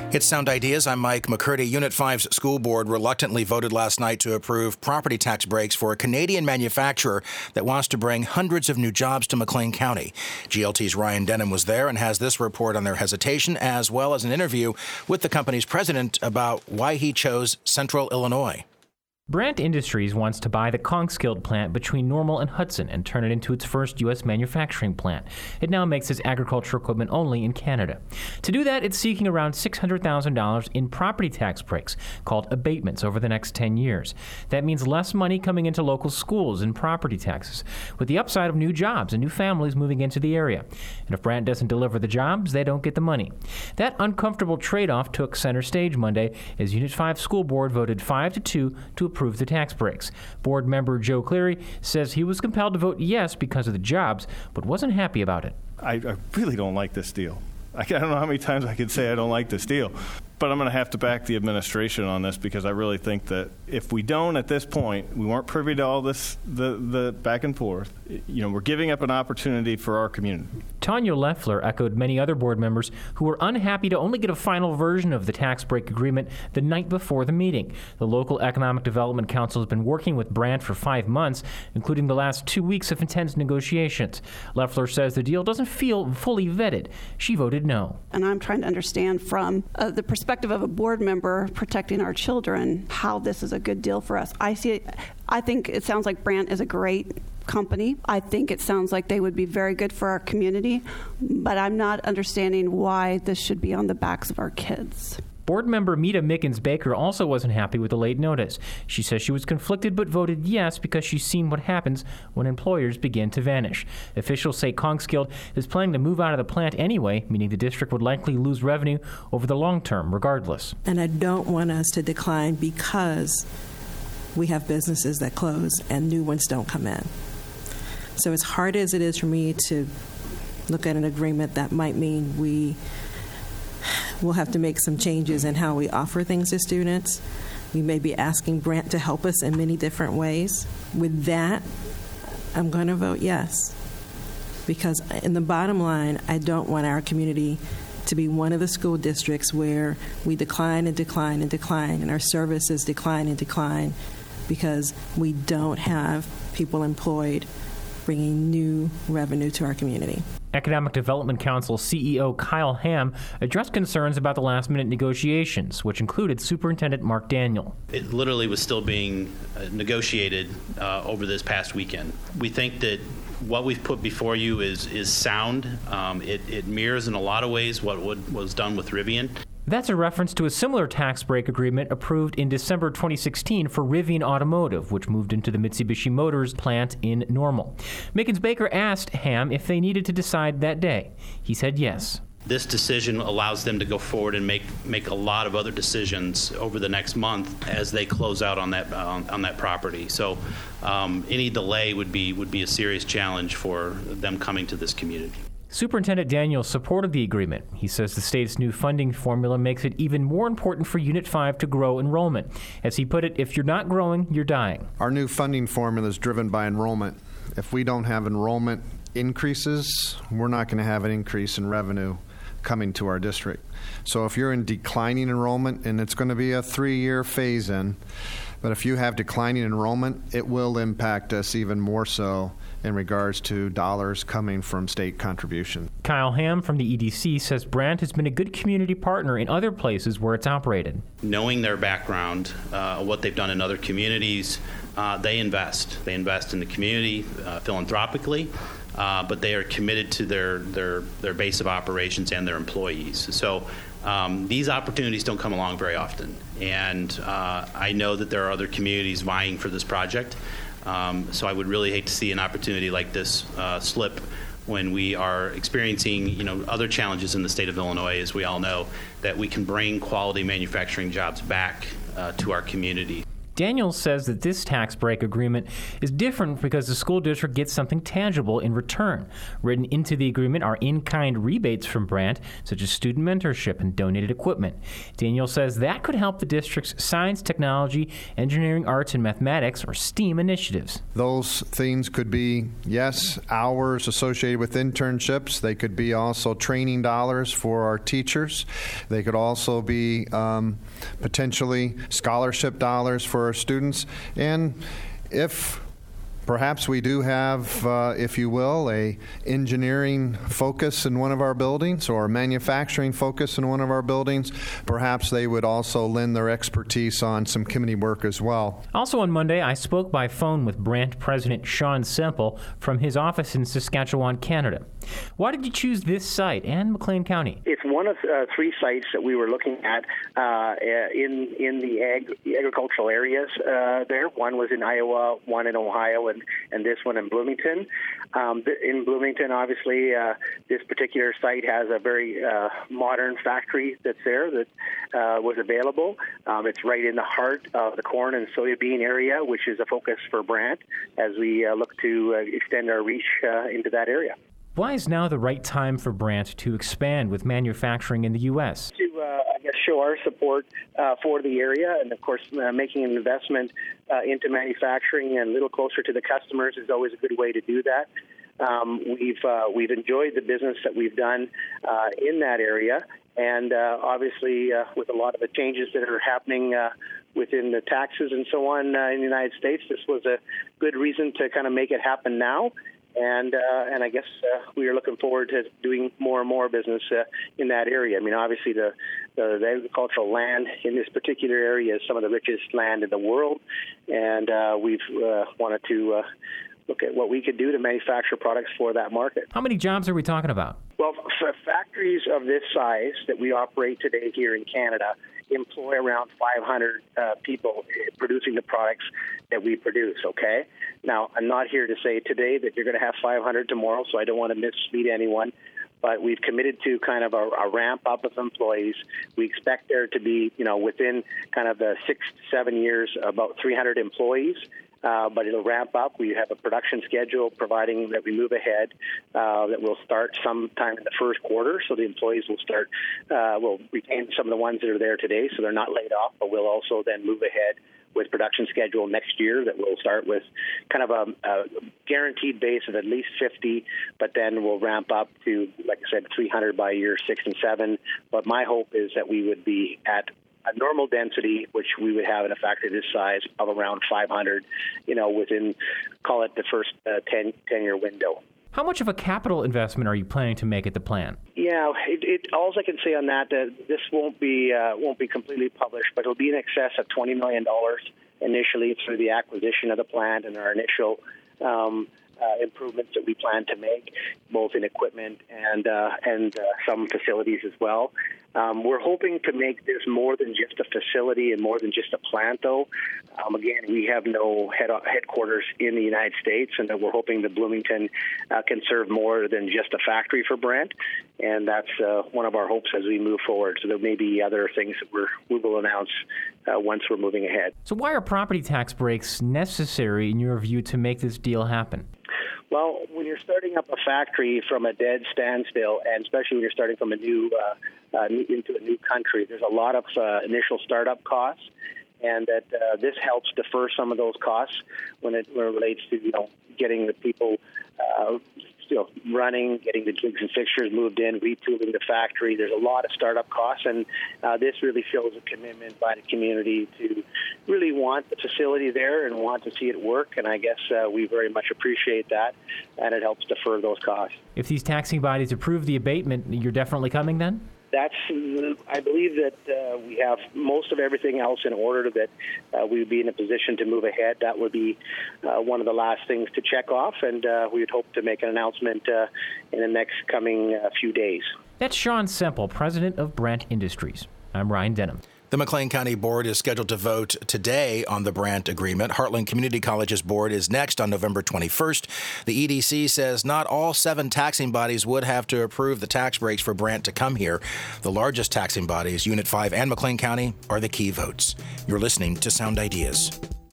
It's Sound Ideas. I'm Mike McCurdy. Unit 5's school board reluctantly voted last night to approve property tax breaks for a Canadian manufacturer that wants to bring hundreds of new jobs to McLean County. GLT's Ryan Denham was there and has this report on their hesitation, as well as an interview with the company's president about why he chose Central Illinois. Brandt Industries wants to buy the Conkskild plant between Normal and Hudson and turn it into its first U.S. manufacturing plant. It now makes its agricultural equipment only in Canada. To do that, it's seeking around $600,000 in property tax breaks, called abatements, over the next 10 years. That means less money coming into local schools and property taxes, with the upside of new jobs and new families moving into the area. And if Brandt doesn't deliver the jobs, they don't get the money. That uncomfortable trade-off took center stage Monday as Unit 5 school board voted 5-2 to approve the tax breaks. Board member Joe Cleary says he was compelled to vote yes because of the jobs, but wasn't happy about it. I really don't like this deal. I don't know how many times I could say I don't like this deal, but I'm going to have to back the administration on this because I really think that if we don't at this point, we weren't privy to all this, the back and forth, we're giving up an opportunity for our community. Tanya Leffler echoed many other board members who were unhappy to only get a final version of the tax break agreement the night before the meeting. The local Economic Development Council has been working with Brandt for 5 months, including the last 2 weeks of intense negotiations. Leffler says the deal doesn't feel fully vetted. She voted no. And I'm trying to understand from the perspective of a board member protecting our children how this is a good deal for us. I think it sounds like Brandt is a great company. I think it sounds like they would be very good for our community, but I'm not understanding why this should be on the backs of our kids. Board member Meta Mickens-Baker also wasn't happy with the late notice. She says she was conflicted but voted yes because she's seen what happens when employers begin to vanish. Officials say Conkskild is planning to move out of the plant anyway, meaning the district would likely lose revenue over the long term regardless. And I don't want us to decline because we have businesses that close and new ones don't come in. So as hard as it is for me to look at an agreement, that might mean we'll have to make some changes in how we offer things to students. We may be asking Brandt to help us in many different ways. With that, I'm going to vote yes. Because in the bottom line, I don't want our community to be one of the school districts where we decline and decline and decline, and our services decline and decline because we don't have people employed bringing new revenue to our community. Economic Development Council CEO Kyle Ham addressed concerns about the last-minute negotiations, which included Superintendent Mark Daniel. It literally was still being negotiated over this past weekend. We think that what we've put before you is sound. It mirrors in a lot of ways what was done with Rivian. That's a reference to a similar tax break agreement approved in December 2016 for Rivian Automotive, which moved into the Mitsubishi Motors plant in Normal. Mickens-Baker asked Ham if they needed to decide that day. He said yes. This decision allows them to go forward and make a lot of other decisions over the next month as they close out on that property. So any delay would be a serious challenge for them coming to this community. Superintendent Daniel supported the agreement. He says the state's new funding formula makes it even more important for Unit 5 to grow enrollment. As he put it, if you're not growing, you're dying. Our new funding formula is driven by enrollment. If we don't have enrollment increases, we're not going to have an increase in revenue coming to our district. So if you're in declining enrollment, and it's going to be a 3-year phase-in, but if you have declining enrollment, it will impact us even more so in regards to dollars coming from state contribution. Kyle Ham from the EDC says Brandt has been a good community partner in other places where it's operated. Knowing their background, what they've done in other communities, they invest. They invest in the community philanthropically, but they are committed to their base of operations and their employees. So these opportunities don't come along very often. And I know that there are other communities vying for this project. So I would really hate to see an opportunity like this slip when we are experiencing, other challenges in the state of Illinois, as we all know, that we can bring quality manufacturing jobs back to our community. Daniels says that this tax break agreement is different because the school district gets something tangible in return. Written into the agreement are in-kind rebates from Brant, such as student mentorship and donated equipment. Daniels says that could help the district's science, technology, engineering, arts, and mathematics, or STEAM initiatives. Those things could be, yes, hours associated with internships. They could be also training dollars for our teachers. They could also be potentially scholarship dollars for our students. And if perhaps we do have, if you will, a engineering focus in one of our buildings or a manufacturing focus in one of our buildings, perhaps they would also lend their expertise on some committee work as well. Also on Monday, I spoke by phone with Brant President Sean Semple from his office in Saskatchewan, Canada. Why did you choose this site and McLean County? It's one of 3 sites that we were looking at in the agricultural areas there. One was in Iowa, one in Ohio, and this one in Bloomington. In Bloomington, obviously, this particular site has a very modern factory that's there that was available. It's right in the heart of the corn and soybean area, which is a focus for Brant as we look to extend our reach into that area. Why is now the right time for Brant to expand with manufacturing in the U.S.? To, show our support for the area, and of course, making an investment into manufacturing and a little closer to the customers is always a good way to do that. We've enjoyed the business that we've done in that area, and obviously, with a lot of the changes that are happening within the taxes and so on in the United States, this was a good reason to kind of make it happen now. And I guess we are looking forward to doing more and more business in that area. I mean, obviously, the agricultural land in this particular area is some of the richest land in the world, and we've wanted to look at what we could do to manufacture products for that market. How many jobs are we talking about? Well, for factories of this size that we operate today here in Canada employ around 500 people producing the products that we produce, okay? Now, I'm not here to say today that you're going to have 500 tomorrow, so I don't want to mislead anyone, but we've committed to kind of a ramp up of employees. We expect there to be, within kind of the 6 to 7 years, about 300 employees. But it'll ramp up. We have a production schedule providing that we move ahead that will start sometime in the first quarter. So the employees will start, we'll retain some of the ones that are there today so they're not laid off, but we'll also then move ahead with production schedule next year that will start with kind of a guaranteed base of at least 50, but then we'll ramp up to, like I said, 300 by year 6 and 7. But my hope is that we would be at a normal density, which we would have in a factory this size, of around 500, within, call it the first 10-year window. How much of a capital investment are you planning to make at the plant? Yeah, all I can say on that, this won't be completely published, but it'll be in excess of $20 million initially through the acquisition of the plant and our initial improvements that we plan to make, both in equipment and some facilities as well. We're hoping to make this more than just a facility and more than just a plant, though. Again, we have no headquarters in the United States, and we're hoping that Bloomington can serve more than just a factory for Brant, and that's one of our hopes as we move forward. So there may be other things that we will announce once we're moving ahead. So why are property tax breaks necessary, in your view, to make this deal happen? Well, when you're starting up a factory from a dead standstill, and especially when you're starting from into a new country, there's a lot of initial startup costs, and that this helps defer some of those costs when it relates to getting the people running, getting the jigs and fixtures moved in, retooling the factory. There's a lot of startup costs, and this really shows a commitment by the community to really want the facility there and want to see it work, and I guess we very much appreciate that, and it helps defer those costs. If these taxing bodies approve the abatement, you're definitely coming then? I believe that we have most of everything else in order that we would be in a position to move ahead. That would be one of the last things to check off, and we would hope to make an announcement in the next coming few days. That's Sean Semple, president of Brant Industries. I'm Ryan Denham. The McLean County Board is scheduled to vote today on the Brandt agreement. Heartland Community College's board is next on November 21st. The EDC says not all 7 taxing bodies would have to approve the tax breaks for Brandt to come here. The largest taxing bodies, Unit 5 and McLean County, are the key votes. You're listening to Sound Ideas.